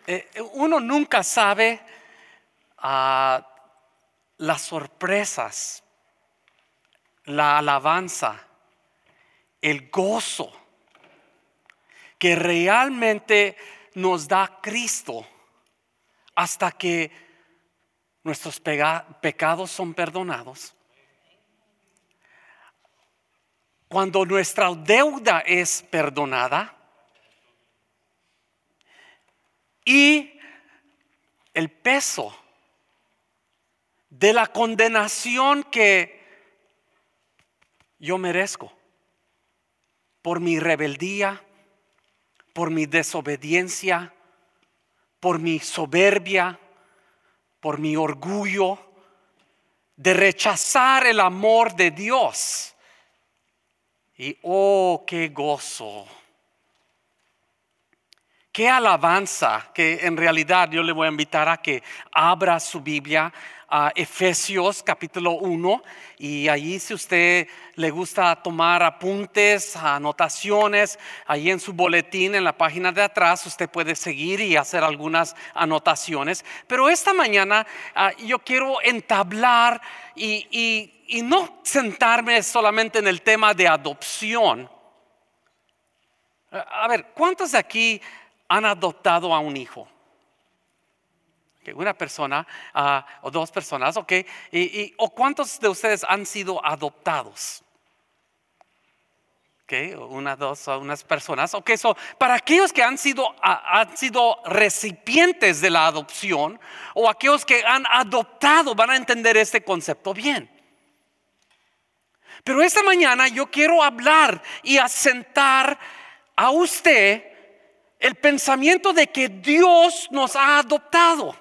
Uno nunca sabe las sorpresas, la alabanza, el gozo que realmente nos da Cristo hasta que nuestros pecados son perdonados. Cuando nuestra deuda es perdonada y el peso de la condenación que yo merezco por mi rebeldía, por mi desobediencia, por mi soberbia, por mi orgullo de rechazar el amor de Dios. Y oh, qué gozo, qué alabanza, que en realidad yo le voy a invitar a que abra su Biblia a Efesios capítulo 1, y allí, si usted le gusta tomar apuntes, anotaciones, ahí en su boletín en la página de atrás usted puede seguir y hacer algunas anotaciones. Pero esta mañana yo quiero entablar y no sentarme solamente en el tema de adopción. A ver, ¿cuántos de aquí han adoptado a un hijo? Una persona o dos personas, ok. ¿O cuántos de ustedes han sido adoptados? Una, dos, unas personas. Para aquellos que han sido recipientes de la adopción, o aquellos que han adoptado, van a entender este concepto bien. Pero esta mañana yo quiero hablar y asentar a usted el pensamiento de que Dios nos ha adoptado.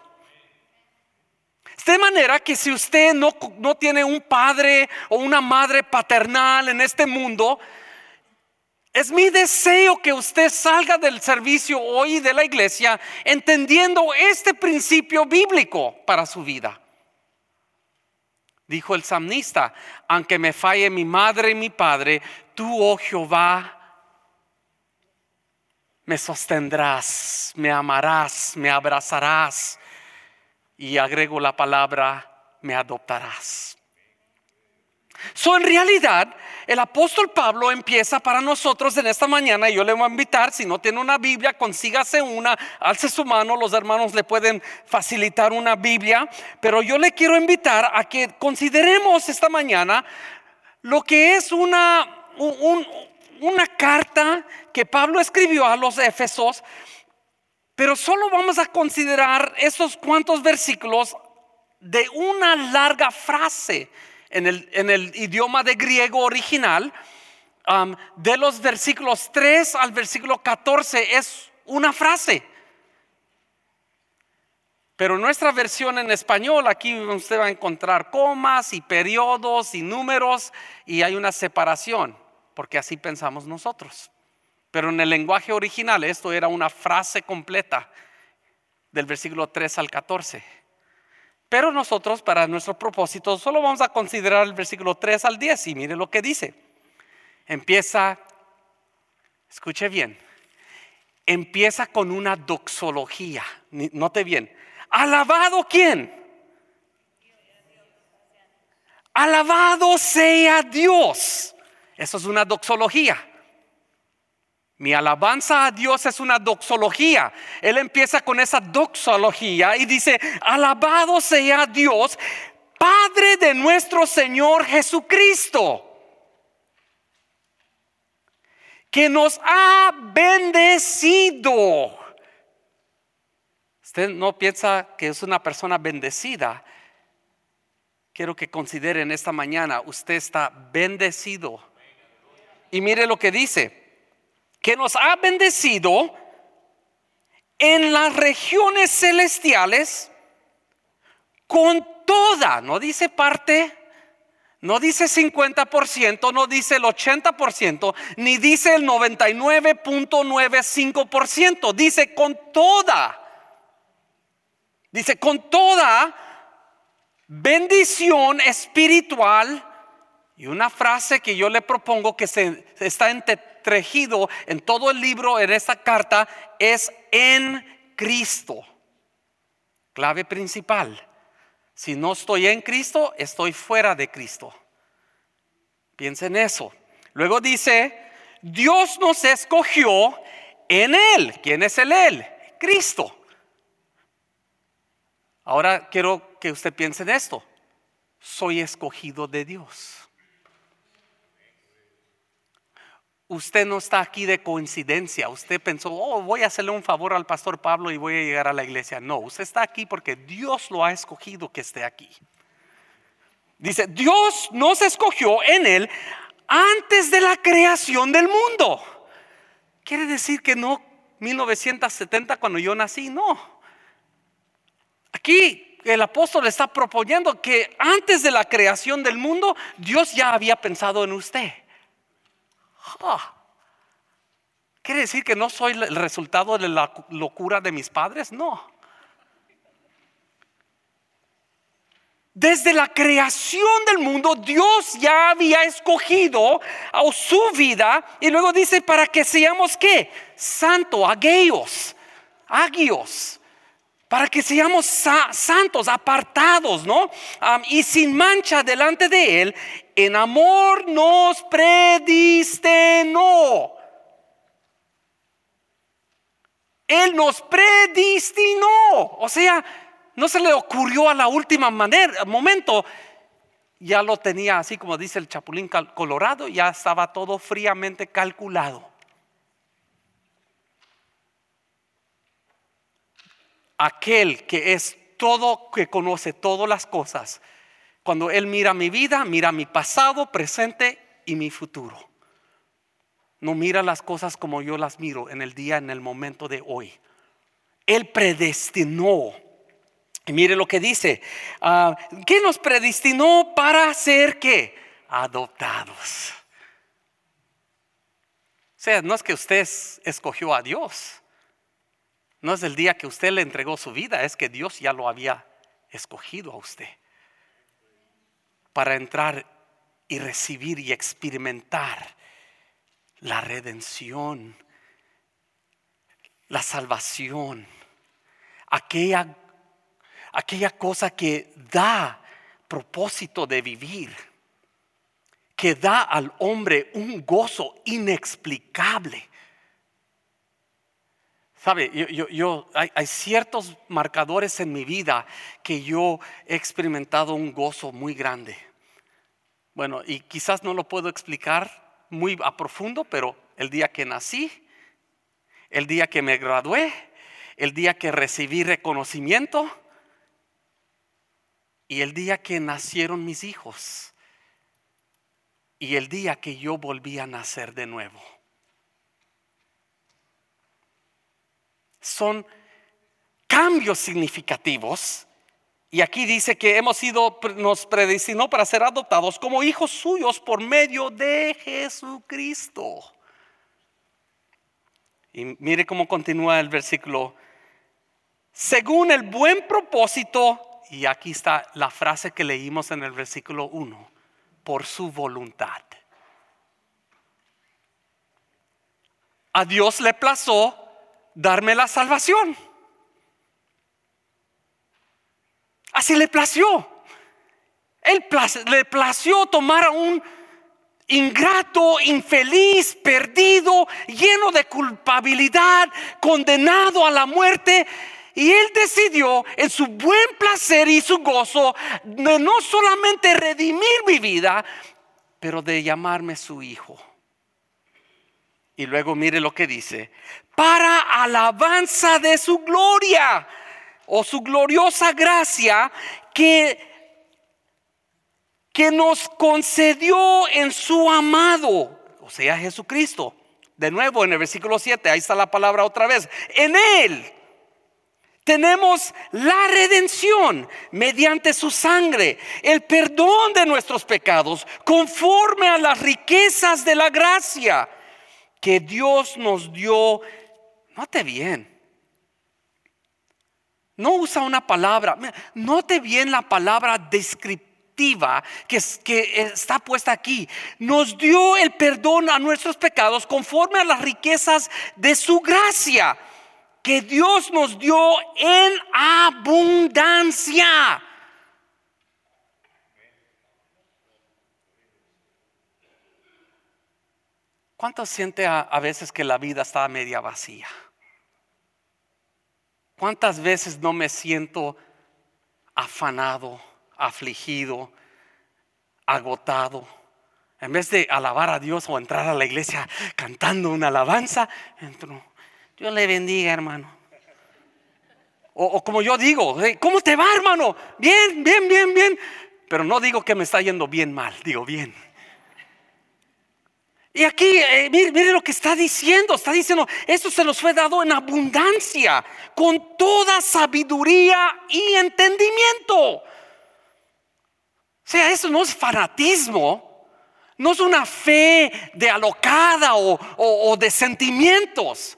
De manera que si usted no tiene un padre o una madre paternal en este mundo, es mi deseo que usted salga del servicio hoy de la iglesia entendiendo este principio bíblico para su vida. Dijo el salmista: aunque me falle mi madre y mi padre, tú, oh Jehová, me sostendrás, me amarás, me abrazarás. Y agrego la palabra: me adoptarás. En realidad, el apóstol Pablo empieza para nosotros en esta mañana. Y yo le voy a invitar, si no tiene una Biblia, consígase una, alce su mano, los hermanos le pueden facilitar una Biblia. Pero yo le quiero invitar a que consideremos esta mañana lo que es una carta que Pablo escribió a los Éfesos. Pero solo vamos a considerar esos cuantos versículos de una larga frase en el idioma de griego original. De los versículos 3 al versículo 14 es una frase. Pero nuestra versión en español, aquí usted va a encontrar comas y periodos y números, y hay una separación, porque así pensamos nosotros. Pero en el lenguaje original esto era una frase completa del versículo 3 al 14. Pero nosotros, para nuestro propósito, solo vamos a considerar el versículo 3 al 10. Y mire lo que dice. Empieza, escuche bien, empieza con una doxología. Note bien. ¿Alabado quién? Alabado sea Dios. Eso es una doxología. Mi alabanza a Dios es una doxología. Él empieza con esa doxología y dice: alabado sea Dios, Padre de nuestro Señor Jesucristo, que nos ha bendecido. Usted no piensa que es una persona bendecida. Quiero que consideren esta mañana: usted está bendecido. Y mire lo que dice: que nos ha bendecido en las regiones celestiales con toda, no dice parte, no dice 50%, no dice el 80%, ni dice el 99.95%, dice con toda. Dice con toda bendición espiritual. Y una frase que yo le propongo que está entretejido en todo el libro, en esta carta, es: en Cristo. Clave principal. Si no estoy en Cristo, estoy fuera de Cristo. Piensa en eso. Luego dice, Dios nos escogió en Él. ¿Quién es el Él? Cristo. Ahora quiero que usted piense en esto. Soy escogido de Dios. Usted no está aquí de coincidencia. Usted pensó, voy a hacerle un favor al pastor Pablo y voy a llegar a la iglesia. No, usted está aquí porque Dios lo ha escogido que esté aquí. Dice, Dios nos escogió en Él antes de la creación del mundo. Quiere decir que no 1970 cuando yo nací, no. Aquí el apóstol está proponiendo que antes de la creación del mundo, Dios ya había pensado en usted. ¿Quiere decir que no soy el resultado de la locura de mis padres? No. Desde la creación del mundo, Dios ya había escogido a su vida. Y luego dice, para que seamos ¿qué? Santos, agios. Para que seamos santos, apartados, ¿no? Y sin mancha delante de Él, en amor nos predestinó. Él nos predestinó. O sea, no se le ocurrió a la última momento. Ya lo tenía, así como dice el Chapulín Colorado, ya estaba todo fríamente calculado. Aquel que es todo, que conoce todas las cosas. Cuando Él mira mi vida, mira mi pasado, presente y mi futuro. No mira las cosas como yo las miro en el día, en el momento de hoy. Él predestinó. Y mire lo que dice. ¿Qué nos predestinó para ser qué? Adoptados. O sea, no es que usted escogió a Dios. No es el día que usted le entregó su vida, es que Dios ya lo había escogido a usted para entrar y recibir y experimentar la redención, la salvación, aquella cosa que da propósito de vivir, que da al hombre un gozo inexplicable. Sabe, hay ciertos marcadores en mi vida que yo he experimentado un gozo muy grande. Bueno, y quizás no lo puedo explicar muy a profundo, pero el día que nací, el día que me gradué, el día que recibí reconocimiento y el día que nacieron mis hijos y el día que yo volví a nacer de nuevo. Son cambios significativos. Y aquí dice que nos predestinó para ser adoptados como hijos suyos por medio de Jesucristo. Y mire cómo continúa el versículo. Según el buen propósito, y aquí está la frase que leímos en el versículo 1, por su voluntad. A Dios le plazó darme la salvación. Así le plació. Le plació tomar a un ingrato, infeliz, perdido, lleno de culpabilidad, condenado a la muerte. Y Él decidió en su buen placer y su gozo de no solamente redimir mi vida, pero de llamarme su hijo. Y luego mire lo que dice: para alabanza de su gloria o su gloriosa gracia que nos concedió en su amado, o sea Jesucristo. De nuevo en el versículo 7, ahí está la palabra otra vez. En Él tenemos la redención mediante su sangre, el perdón de nuestros pecados, conforme a las riquezas de la gracia que Dios nos dio. Note bien, no usa una palabra, note bien la palabra descriptiva que está puesta aquí. Nos dio el perdón a nuestros pecados conforme a las riquezas de su gracia. que Dios nos dio en abundancia. ¿Cuánto siente a veces que la vida está media vacía? ¿Cuántas veces no me siento afanado, afligido, agotado? En vez de alabar a Dios o entrar a la iglesia cantando una alabanza, entro, Dios le bendiga, hermano. O como yo digo, ¿cómo te va, hermano? Bien, bien, bien, bien. Pero no digo que me está yendo bien mal, digo bien. Y aquí, mire lo que está diciendo. Está diciendo, esto se nos fue dado en abundancia, con toda sabiduría y entendimiento. O sea, eso no es fanatismo, no es una fe de alocada o de sentimientos.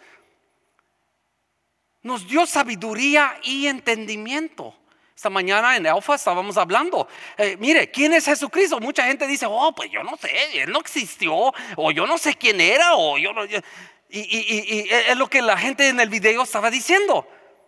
Nos dio sabiduría y entendimiento. Esta mañana en Alfa estábamos hablando, mire, ¿quién es Jesucristo? Mucha gente dice, oh, pues yo no sé, Él no existió, o yo no sé quién era, o yo no. Y es lo que la gente en el video estaba diciendo.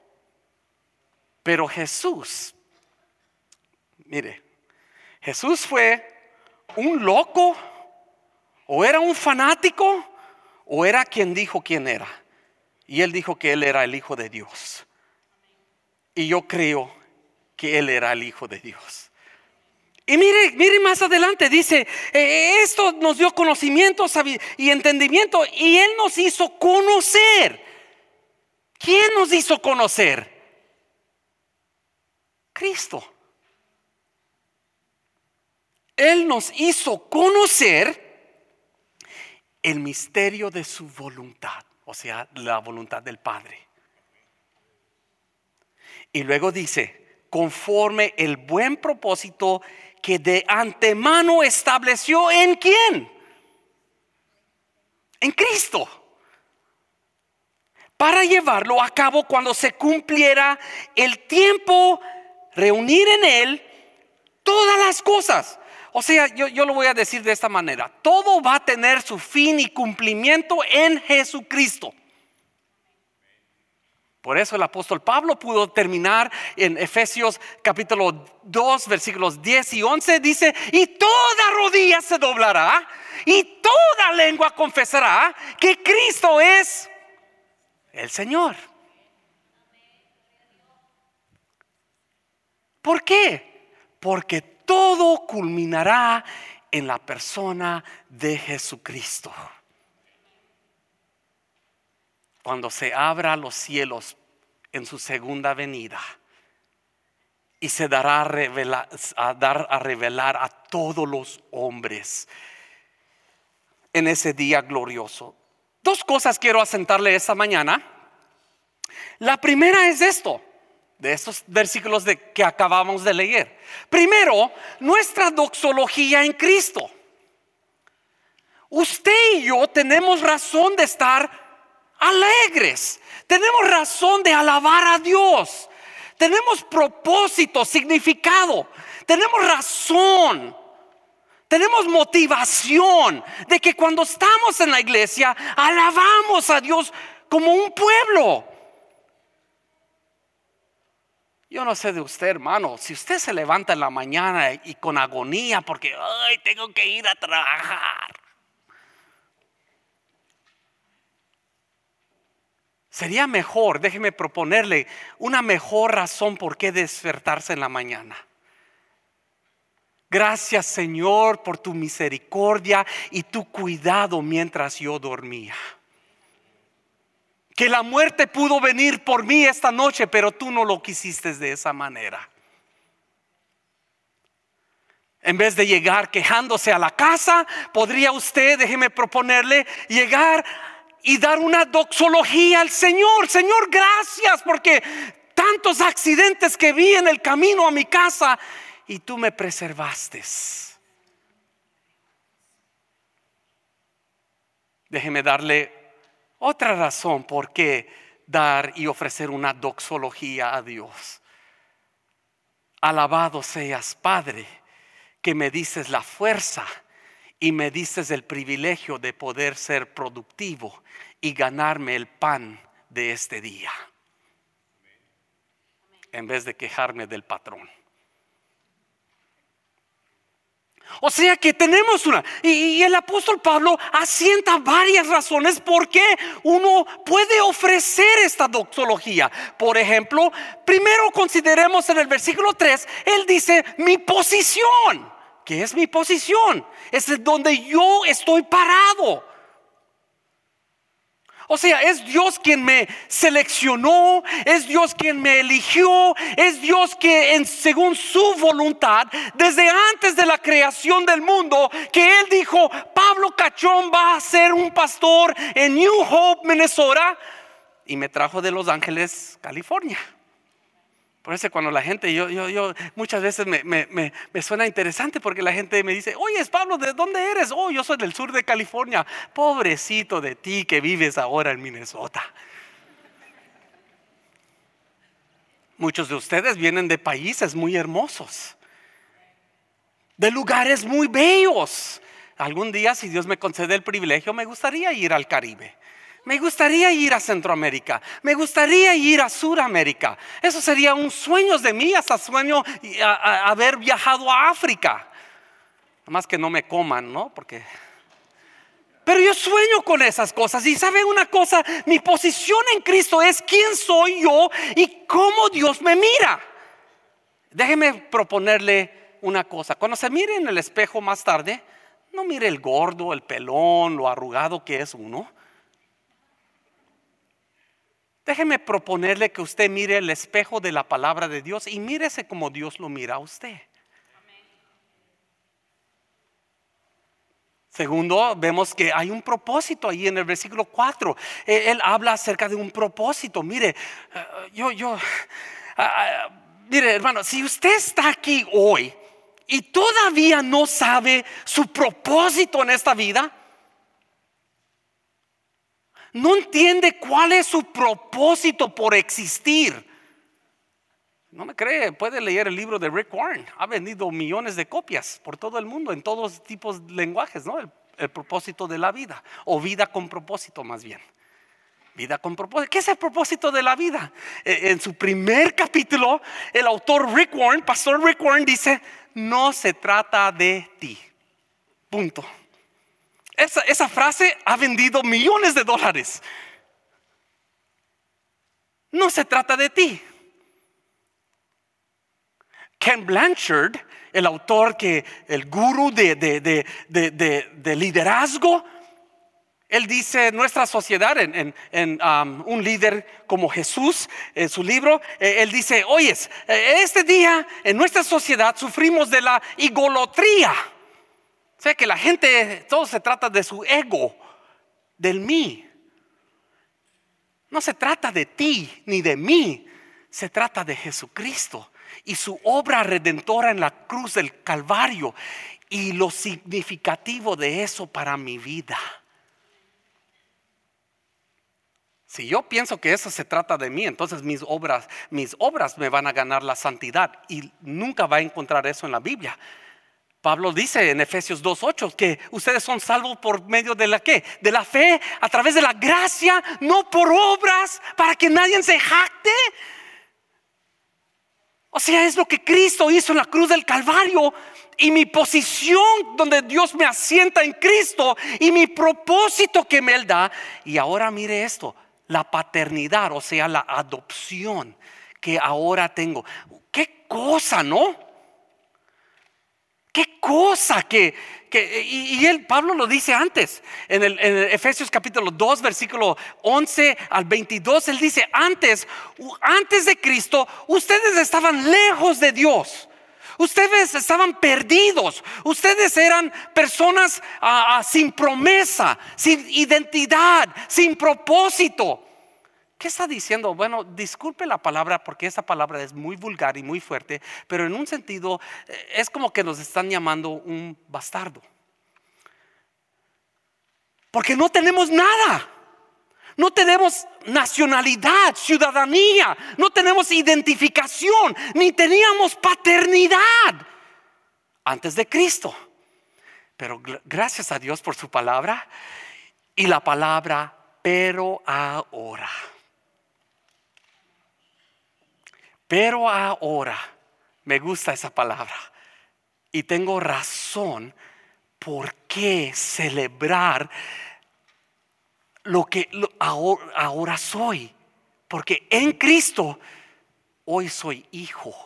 Pero Jesús, mire, Jesús fue un loco, o era un fanático, o era quien dijo quién era. Y Él dijo que Él era el Hijo de Dios. Y yo creo que Él era el Hijo de Dios. Y mire más adelante dice, esto nos dio conocimiento y entendimiento, y Él nos hizo conocer. ¿Quién nos hizo conocer? Cristo. Él nos hizo conocer el misterio de su voluntad, o sea, la voluntad del Padre. Y luego dice, conforme el buen propósito que de antemano estableció ¿en quién? En Cristo. Para llevarlo a cabo cuando se cumpliera el tiempo, reunir en Él todas las cosas. O sea, yo lo voy a decir de esta manera. Todo va a tener su fin y cumplimiento en Jesucristo. Por eso el apóstol Pablo pudo terminar en Efesios capítulo 2 versículos 10 y 11. Dice, y toda rodilla se doblará y toda lengua confesará que Cristo es el Señor. ¿Por qué? Porque todo culminará en la persona de Jesucristo. Cuando se abra los cielos en su segunda venida y se dará a revelar a todos los hombres en ese día glorioso. Dos cosas quiero asentarle esta mañana. La primera es esto, de estos versículos que acabamos de leer. Primero, nuestra doxología en Cristo. Usted y yo tenemos razón de estar alegres, tenemos razón de alabar a Dios, tenemos propósito, significado, tenemos razón, tenemos motivación de que cuando estamos en la iglesia alabamos a Dios como un pueblo. Yo no sé de usted, hermano, si usted se levanta en la mañana y con agonía porque ay, tengo que ir a trabajar. Sería mejor, déjeme proponerle una mejor razón por qué despertarse en la mañana. Gracias, Señor, por tu misericordia y tu cuidado mientras yo dormía. Que la muerte pudo venir por mí esta noche, pero tú no lo quisiste de esa manera. En vez de llegar quejándose a la casa, podría usted, déjeme proponerle, llegar y dar una doxología al Señor. Señor, gracias porque tantos accidentes que vi en el camino a mi casa y tú me preservaste. Déjeme darle otra razón por qué dar y ofrecer una doxología a Dios. Alabado seas, Padre, que me dices la fuerza y me dices el privilegio de poder ser productivo y ganarme el pan de este día, en vez de quejarme del patrón. O sea que tenemos y el apóstol Pablo asienta varias razones por qué uno puede ofrecer esta doxología. Por ejemplo, primero consideremos en el versículo 3, él dice mi posición. ¿Qué es mi posición? Es donde yo estoy parado. O sea, es Dios quien me seleccionó, es Dios quien me eligió, es Dios que según su voluntad, desde antes de la creación del mundo, que Él dijo, Pablo Cachón va a ser un pastor en New Hope, Minnesota, y me trajo de Los Ángeles, California. Por eso cuando la gente, yo muchas veces me suena interesante porque la gente me dice, oye, Pablo, ¿de dónde eres? Oh, yo soy del sur de California. Pobrecito de ti que vives ahora en Minnesota. Muchos de ustedes vienen de países muy hermosos, de lugares muy bellos. Algún día, si Dios me concede el privilegio, me gustaría ir al Caribe. Me gustaría ir a Centroamérica. Me gustaría ir a Suramérica. Eso sería un sueño de mí. Hasta sueño haber viajado a África. Más que no me coman, ¿no? Pero yo sueño con esas cosas. Y ¿sabe una cosa? Mi posición en Cristo es quién soy yo y cómo Dios me mira. Déjeme proponerle una cosa. Cuando se mire en el espejo más tarde, no mire el gordo, el pelón, lo arrugado que es uno. Déjeme proponerle que usted mire el espejo de la palabra de Dios y mírese como Dios lo mira a usted. Segundo, vemos que hay un propósito ahí en el versículo 4. Él habla acerca de un propósito. Mire, mire, hermano, si usted está aquí hoy y todavía no sabe su propósito en esta vida, no entiende cuál es su propósito por existir. No me cree, puede leer el libro de Rick Warren. Ha vendido millones de copias por todo el mundo en todos tipos de lenguajes, ¿no? El propósito de la vida, o vida con propósito más bien. Vida con propósito. ¿Qué es el propósito de la vida? En su primer capítulo, el autor Rick Warren, pastor Rick Warren, dice: no se trata de ti. Punto. Esa frase ha vendido millones de dólares. No se trata de ti. Ken Blanchard, el autor el gurú de liderazgo, él dice: nuestra sociedad, un líder como Jesús, en su libro, él dice: oyes, este día en nuestra sociedad sufrimos de la idolatría. O sea que la gente, todo se trata de su ego, del mí. No se trata de ti ni de mí, se trata de Jesucristo y su obra redentora en la cruz del Calvario y lo significativo de eso para mi vida. Si yo pienso que eso se trata de mí, entonces mis obras me van a ganar la santidad, y nunca va a encontrar eso en la Biblia. Pablo dice en Efesios 2:8 que ustedes son salvos por medio de la ¿qué? De la fe, a través de la gracia, no por obras, para que nadie se jacte. O sea, es lo que Cristo hizo en la cruz del Calvario, y mi posición donde Dios me asienta en Cristo, y mi propósito que me Él da. Y ahora mire esto, la paternidad, o sea, la adopción que ahora tengo. Qué cosa, ¿no? Qué cosa Pablo lo dice antes en Efesios capítulo 2 versículo 11 al 22. Él dice: antes de Cristo ustedes estaban lejos de Dios, ustedes estaban perdidos, ustedes eran personas sin promesa, sin identidad, sin propósito. ¿Qué está diciendo? Bueno, disculpe la palabra, porque esa palabra es muy vulgar y muy fuerte, pero en un sentido es como que nos están llamando un bastardo. Porque no tenemos nada. No tenemos nacionalidad, ciudadanía, no tenemos identificación, ni teníamos paternidad antes de Cristo. Pero gracias a Dios por su palabra, y la palabra pero ahora. Pero ahora, me gusta esa palabra, y tengo razón por qué celebrar lo que ahora soy. Porque en Cristo hoy soy hijo.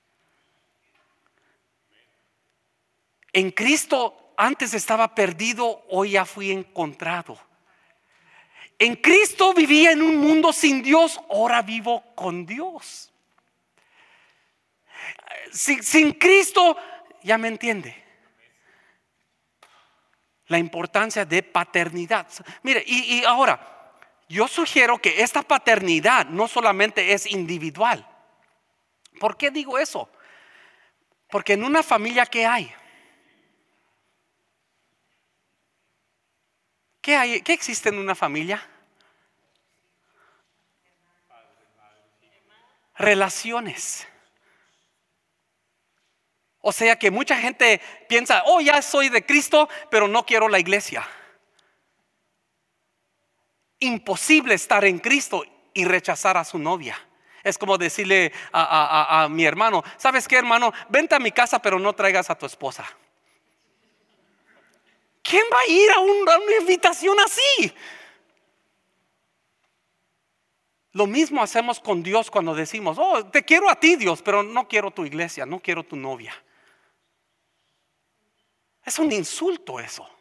En Cristo antes estaba perdido, hoy ya fui encontrado. En Cristo vivía en un mundo sin Dios, ahora vivo con Dios. Sin Cristo, ya me entiende la importancia de paternidad. Mire, y ahora, yo sugiero que esta paternidad no solamente es individual. ¿Por qué digo eso? Porque en una familia, ¿qué hay? ¿Qué hay? ¿Qué existe en una familia? Relaciones. O sea que mucha gente piensa, oh, ya soy de Cristo, pero no quiero la iglesia. Imposible estar en Cristo y rechazar a su novia. Es como decirle a mi hermano, ¿sabes qué, hermano? Vente a mi casa, pero no traigas a tu esposa. ¿Quién va a ir a una invitación así? Lo mismo hacemos con Dios cuando decimos, oh, te quiero a ti, Dios, pero no quiero tu iglesia, no quiero tu novia. Es un insulto eso.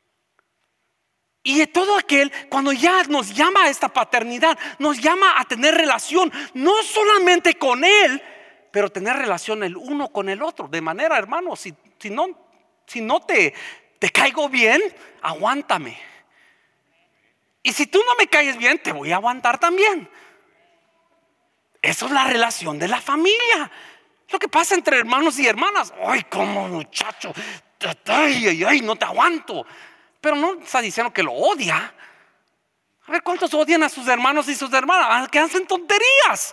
Y todo aquel, cuando ya nos llama a esta paternidad, nos llama a tener relación, no solamente con Él, pero tener relación el uno con el otro. De manera, hermano, si no te caigo bien, aguántame. Y si tú no me caes bien, te voy a aguantar también. Eso es la relación de la familia. Lo que pasa entre hermanos y hermanas. Ay, como muchacho, ay, no te aguanto. Pero no está diciendo que lo odia. A ver, ¿cuántos odian a sus hermanos y sus hermanas? Que hacen tonterías.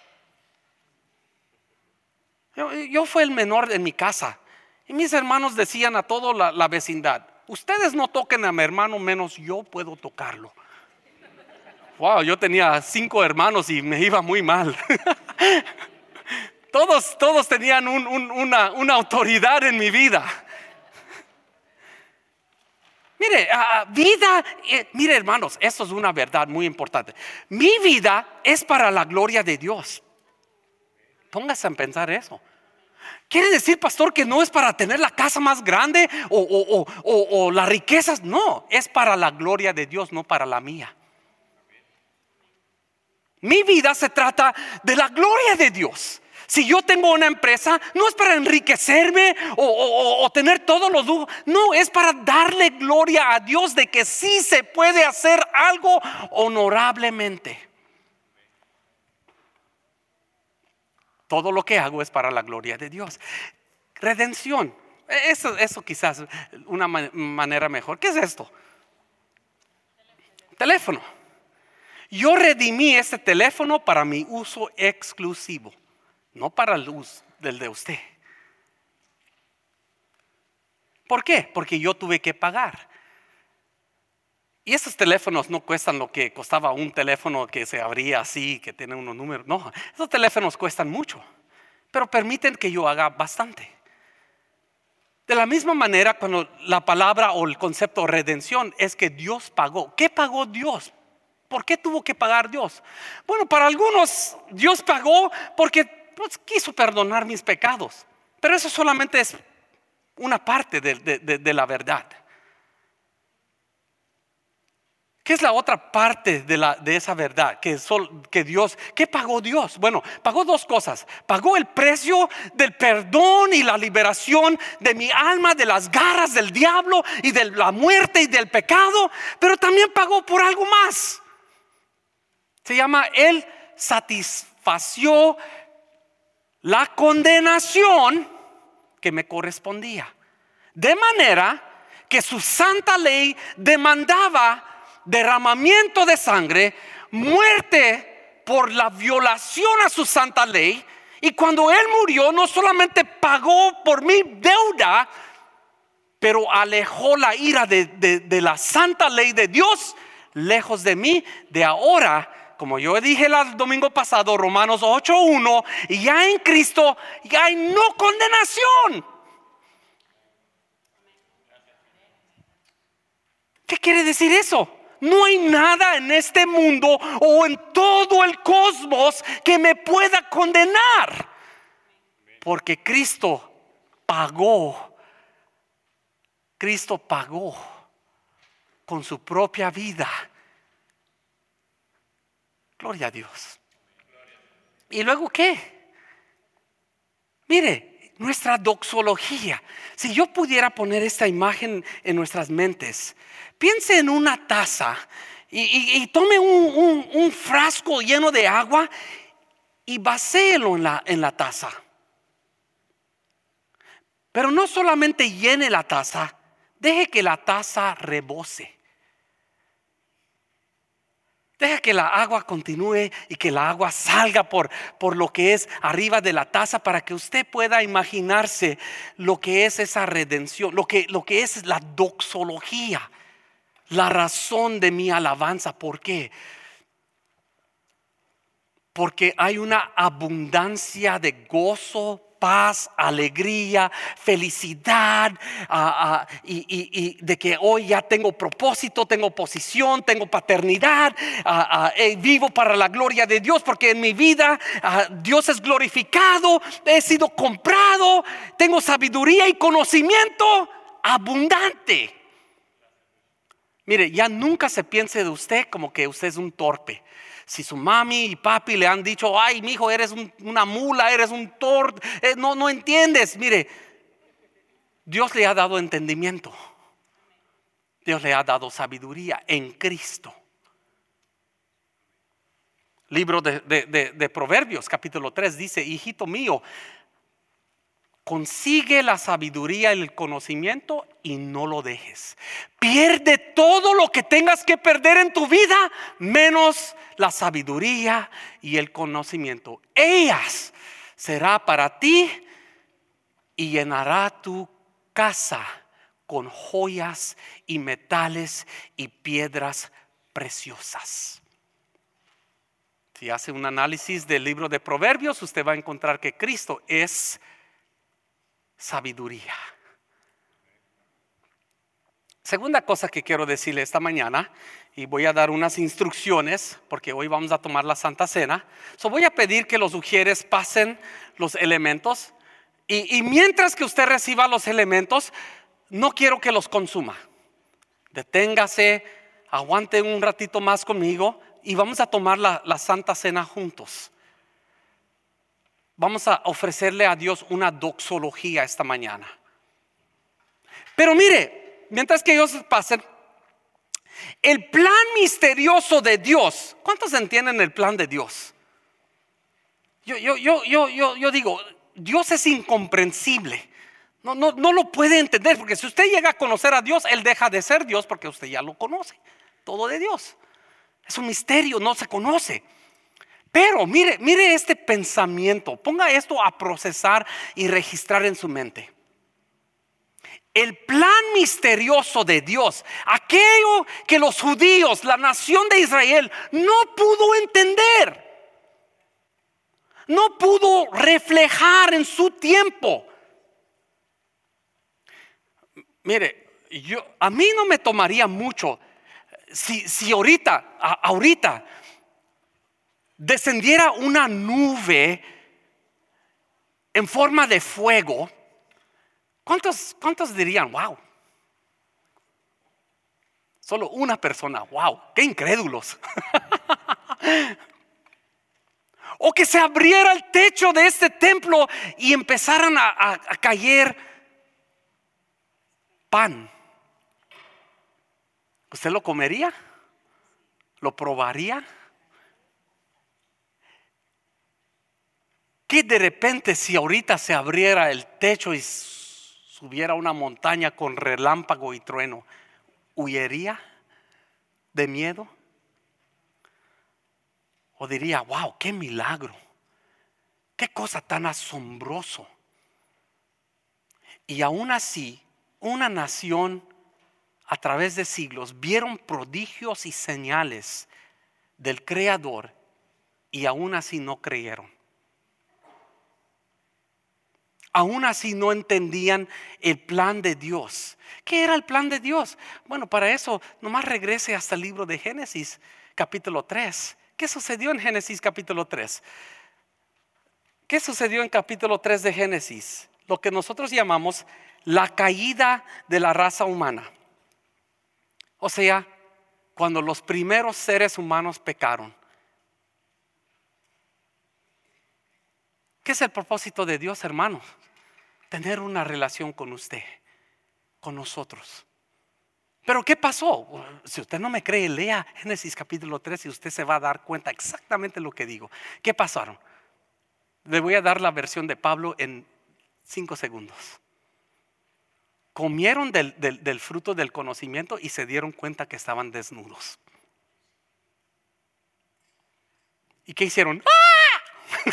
Yo fui el menor en mi casa. Y mis hermanos decían a toda la vecindad, ustedes no toquen a mi hermano, menos yo puedo tocarlo. Wow, yo tenía 5 hermanos y me iba muy mal. Todos tenían una autoridad en mi vida. Mire, hermanos, esto es una verdad muy importante. Mi vida es para la gloria de Dios. Póngase a pensar eso. ¿Quiere decir, pastor, que no es para tener la casa más grande o las riquezas? No, es para la gloria de Dios, no para la mía. Mi vida se trata de la gloria de Dios. Si yo tengo una empresa, no es para enriquecerme o tener todos los lujos. No, es para darle gloria a Dios de que sí se puede hacer algo honorablemente. Todo lo que hago es para la gloria de Dios. Redención. Eso quizás una manera mejor. ¿Qué es esto? Teléfono. Yo redimí este teléfono para mi uso exclusivo, no para el uso del de usted. ¿Por qué? Porque yo tuve que pagar. Y esos teléfonos no cuestan lo que costaba un teléfono que se abría así, que tiene unos números. No, esos teléfonos cuestan mucho, pero permiten que yo haga bastante. De la misma manera, cuando la palabra o el concepto redención es que Dios pagó. ¿Qué pagó Dios? ¿Por qué tuvo que pagar Dios? Bueno, para algunos Dios pagó porque quiso perdonar mis pecados. Pero eso solamente es una parte de la verdad. ¿Qué es la otra parte de esa verdad? ¿Qué pagó Dios? Bueno, pagó 2 cosas. Pagó el precio del perdón y la liberación de mi alma de las garras del diablo y de la muerte y del pecado. Pero también pagó por algo más. Se llama, Él satisfació la condenación que me correspondía. De manera que su santa ley demandaba derramamiento de sangre, muerte por la violación a su santa ley. Y cuando Él murió, no solamente pagó por mi deuda, pero alejó la ira de la santa ley de Dios lejos de mí. De ahora como yo dije el domingo pasado, Romanos 8:1, y ya en Cristo ya hay no condenación. ¿Qué quiere decir eso? No hay nada en este mundo o en todo el cosmos que me pueda condenar, porque Cristo pagó con su propia vida. Gloria a Dios. ¿Y luego qué? Mire, nuestra doxología. Si yo pudiera poner esta imagen en nuestras mentes, piense en una taza y tome un frasco lleno de agua y vacíelo en la taza. Pero no solamente llene la taza, deje que la taza rebose. Deja que la agua continúe y que la agua salga por lo que es arriba de la taza, para que usted pueda imaginarse lo que es esa redención, lo que es la doxología, la razón de mi alabanza. ¿Por qué? Porque hay una abundancia de gozo, paz, alegría, felicidad, y de que hoy ya tengo propósito, tengo posición, tengo paternidad, vivo para la gloria de Dios, porque en mi vida Dios es glorificado, he sido comprado, tengo sabiduría y conocimiento abundante. Mire, ya nunca se piense de usted como que usted es un torpe. Si su mami y papi le han dicho, ay, mi hijo, eres una mula, eres un torpe, no entiendes. Mire, Dios le ha dado entendimiento. Dios le ha dado sabiduría en Cristo. Libro de Proverbios, capítulo 3, dice: hijito mío, consigue la sabiduría y el conocimiento y no lo dejes. Pierde todo lo que tengas que perder en tu vida, menos la sabiduría y el conocimiento. Ellas será para ti y llenará tu casa con joyas y metales y piedras preciosas. Si hace un análisis del libro de Proverbios, usted va a encontrar que Cristo es sabiduría. Segunda cosa que quiero decirle esta mañana, y voy a dar unas instrucciones porque hoy vamos a tomar la Santa Cena. Voy a pedir que los ujieres pasen los elementos, y mientras que usted reciba los elementos, no quiero que los consuma. Deténgase, aguante un ratito más conmigo y vamos a tomar la Santa Cena juntos. Vamos a ofrecerle a Dios una doxología esta mañana. Pero mire, mientras que ellos pasen, el plan misterioso de Dios. ¿Cuántos entienden el plan de Dios? Yo digo, Dios es incomprensible. No lo puede entender, porque si usted llega a conocer a Dios, Él deja de ser Dios porque usted ya lo conoce. Todo de Dios es un misterio, no se conoce. Pero mire este pensamiento, ponga esto a procesar y registrar en su mente. El plan misterioso de Dios, aquello que los judíos, la nación de Israel, no pudo entender, no pudo reflejar en su tiempo. Mire, a mí no me tomaría mucho si ahorita descendiera una nube en forma de fuego. ¿Cuántos dirían, wow? Solo una persona, wow, qué incrédulos. O que se abriera el techo de este templo y empezaran a caer pan. ¿Usted lo comería? ¿Lo probaría? ¿Qué de repente si ahorita se abriera el techo y subiera una montaña con relámpago y trueno? ¿Huiría de miedo? ¿O diría, wow, qué milagro? ¿Qué cosa tan asombroso? Y aún así, una nación a través de siglos vieron prodigios y señales del Creador y aún así no creyeron. Aún así no entendían el plan de Dios. ¿Qué era el plan de Dios? Bueno, para eso nomás regrese hasta el libro de Génesis capítulo 3. ¿Qué sucedió en Génesis capítulo 3? ¿Qué sucedió en capítulo 3 de Génesis? Lo que nosotros llamamos la caída de la raza humana. O sea, cuando los primeros seres humanos pecaron. ¿Qué es el propósito de Dios, hermanos? Tener una relación con usted, con nosotros. Pero ¿qué pasó? Si usted no me cree, lea Génesis capítulo 3 y usted se va a dar cuenta exactamente lo que digo. ¿Qué pasaron? Le voy a dar la versión de Pablo en 5 segundos. Comieron del fruto del conocimiento y se dieron cuenta que estaban desnudos. ¿Y qué hicieron? ¡Ah!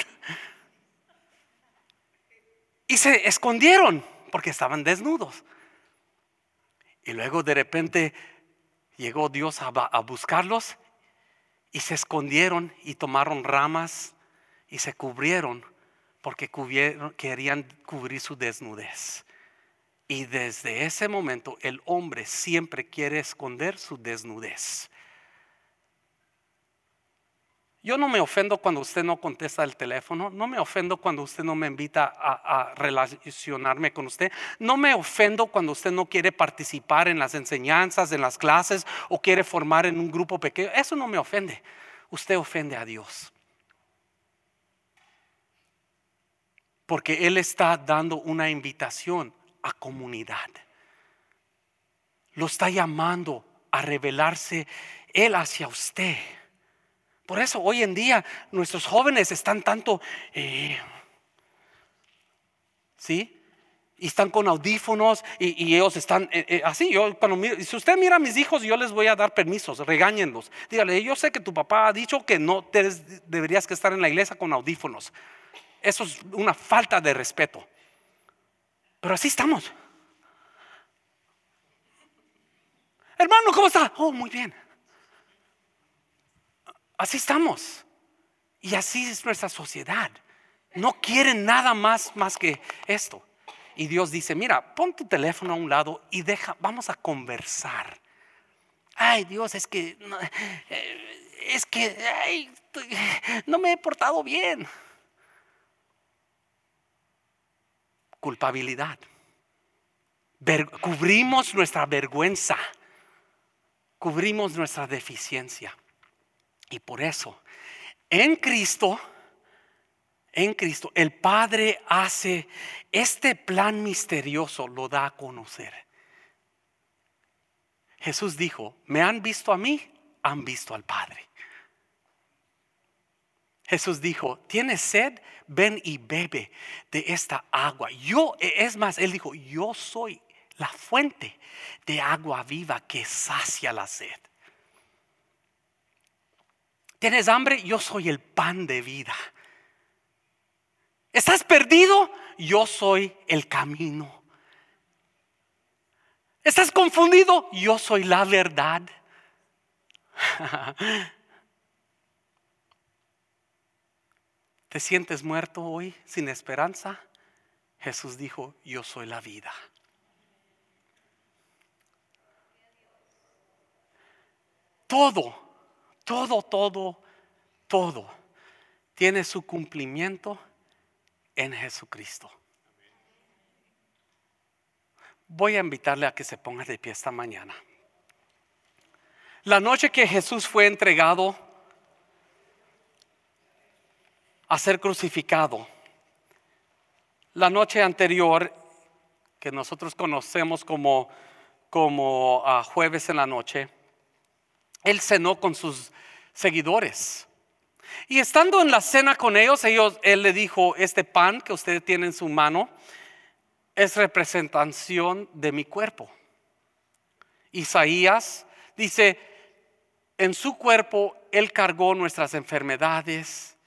Y se escondieron porque estaban desnudos. Y luego de repente llegó Dios a buscarlos y se escondieron y tomaron ramas y se cubrieron porque querían cubrir su desnudez. Y desde ese momento el hombre siempre quiere esconder su desnudez. Yo no me ofendo cuando usted no contesta el teléfono. No me ofendo cuando usted no me invita a relacionarme con usted. No me ofendo cuando usted no quiere participar en las enseñanzas, en las clases, o quiere formar en un grupo pequeño. Eso no me ofende. Usted ofende a Dios. Porque Él está dando una invitación a comunidad. Lo está llamando a revelarse Él hacia usted. Por eso hoy en día nuestros jóvenes están tanto, ¿sí? Y están con audífonos y ellos están así. Yo cuando miro, si usted mira a mis hijos, yo les voy a dar permisos, regáñenlos. Dígale, yo sé que tu papá ha dicho que no deberías que estar en la iglesia con audífonos. Eso es una falta de respeto. Pero así estamos. Hermano, ¿cómo está? Oh, muy bien. Así estamos. Y así es nuestra sociedad. No quieren nada más que esto. Y Dios dice, mira, pon tu teléfono a un lado y vamos a conversar. Ay, Dios, es que no me he portado bien. Culpabilidad. Cubrimos nuestra vergüenza. Cubrimos nuestra deficiencia. Y por eso, en Cristo, el Padre hace este plan misterioso, lo da a conocer. Jesús dijo, me han visto a mí, han visto al Padre. Jesús dijo, ¿tienes sed? Ven y bebe de esta agua. Es más, Él dijo, yo soy la fuente de agua viva que sacia la sed. ¿Tienes hambre? Yo soy el pan de vida. ¿Estás perdido? Yo soy el camino. ¿Estás confundido? Yo soy la verdad. ¿Te sientes muerto hoy sin esperanza? Jesús dijo, yo soy la vida. Todo tiene su cumplimiento en Jesucristo. Voy a invitarle a que se ponga de pie esta mañana. La noche que Jesús fue entregado a ser crucificado, la noche anterior, que nosotros conocemos como jueves en la noche, Él cenó con sus seguidores. Y estando en la cena con ellos, Él le dijo, este pan que usted tiene en su mano es representación de mi cuerpo. Isaías dice, en su cuerpo Él cargó nuestras enfermedades,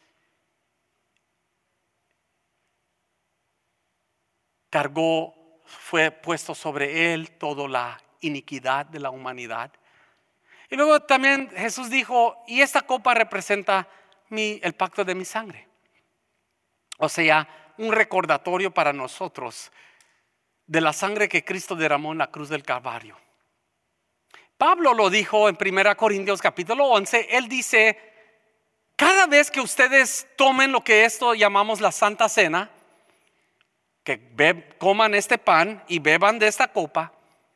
fue puesto sobre Él toda la iniquidad de la humanidad. Y luego también Jesús dijo, y esta copa representa el pacto de mi sangre. O sea, un recordatorio para nosotros de la sangre que Cristo derramó en la cruz del Calvario. Pablo lo dijo en 1 Corintios capítulo 11. Él dice, cada vez que ustedes tomen lo que esto llamamos la Santa Cena, que coman este pan y beban de esta copa,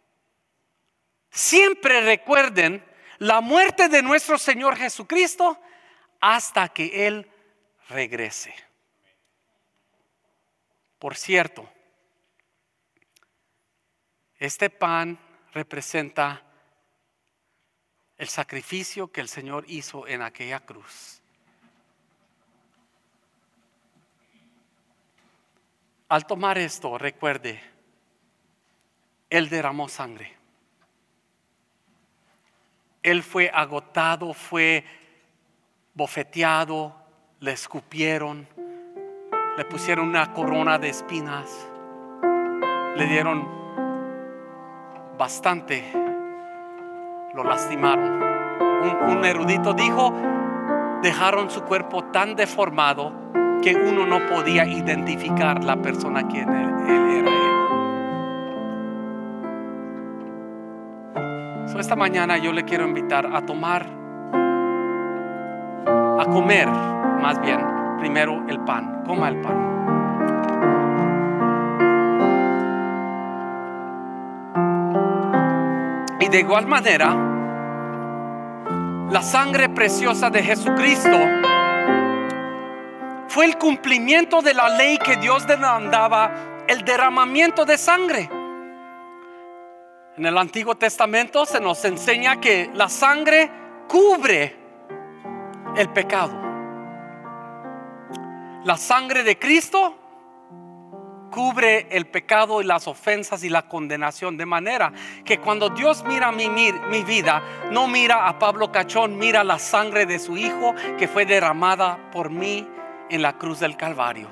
siempre recuerden la muerte de nuestro Señor Jesucristo hasta que Él regrese. Por cierto, este pan representa el sacrificio que el Señor hizo en aquella cruz. Al tomar esto, recuerde, Él derramó sangre. Él fue agotado, fue bofeteado, le escupieron, le pusieron una corona de espinas, le dieron bastante, lo lastimaron. Un erudito dijo, dejaron su cuerpo tan deformado que uno no podía identificar la persona quien él era. Esta mañana yo le quiero invitar a comer más bien, primero el pan. Coma el pan. Y de igual manera, la sangre preciosa de Jesucristo fue el cumplimiento de la ley que Dios demandaba, el derramamiento de sangre. En el Antiguo Testamento se nos enseña que la sangre cubre el pecado. La sangre de Cristo cubre el pecado y las ofensas y la condenación, de manera que cuando Dios mira mi vida, no mira a Pablo Cachón, mira la sangre de su Hijo que fue derramada por mí en la cruz del Calvario.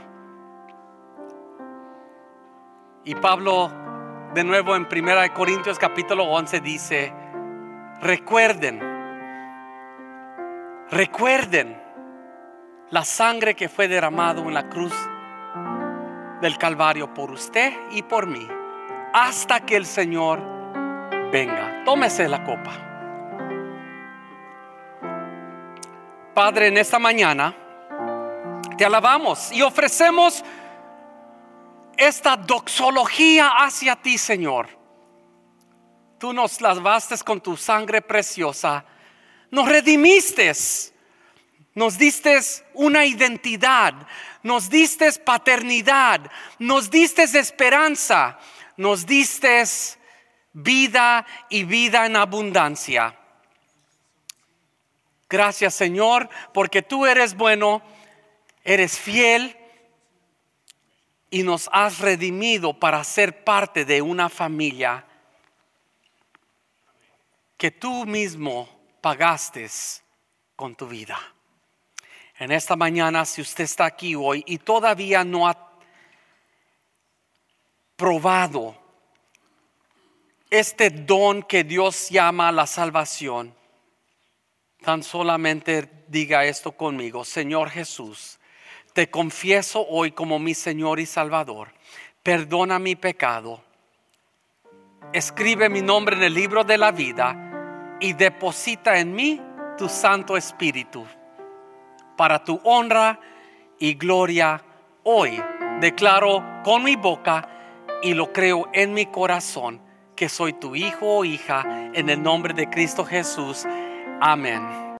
Y Pablo de nuevo en 1 Corintios capítulo 11 dice, recuerden la sangre que fue derramado en la cruz del Calvario por usted y por mí, hasta que el Señor venga. Tómese la copa. Padre, en esta mañana te alabamos y ofrecemos esta doxología hacia ti, Señor. Tú nos lavaste con tu sangre preciosa, nos redimiste, nos diste una identidad, nos diste paternidad, nos diste esperanza, nos diste vida y vida en abundancia. Gracias, Señor, porque tú eres bueno, eres fiel y nos has redimido para ser parte de una familia que tú mismo pagaste con tu vida. En esta mañana, si usted está aquí hoy y todavía no ha probado este don que Dios llama la salvación, tan solamente diga esto conmigo: Señor Jesús, te confieso hoy como mi Señor y Salvador. Perdona mi pecado. Escribe mi nombre en el libro de la vida y deposita en mí tu Santo Espíritu. Para tu honra y gloria, hoy declaro con mi boca y lo creo en mi corazón que soy tu hijo o hija, en el nombre de Cristo Jesús. Amén.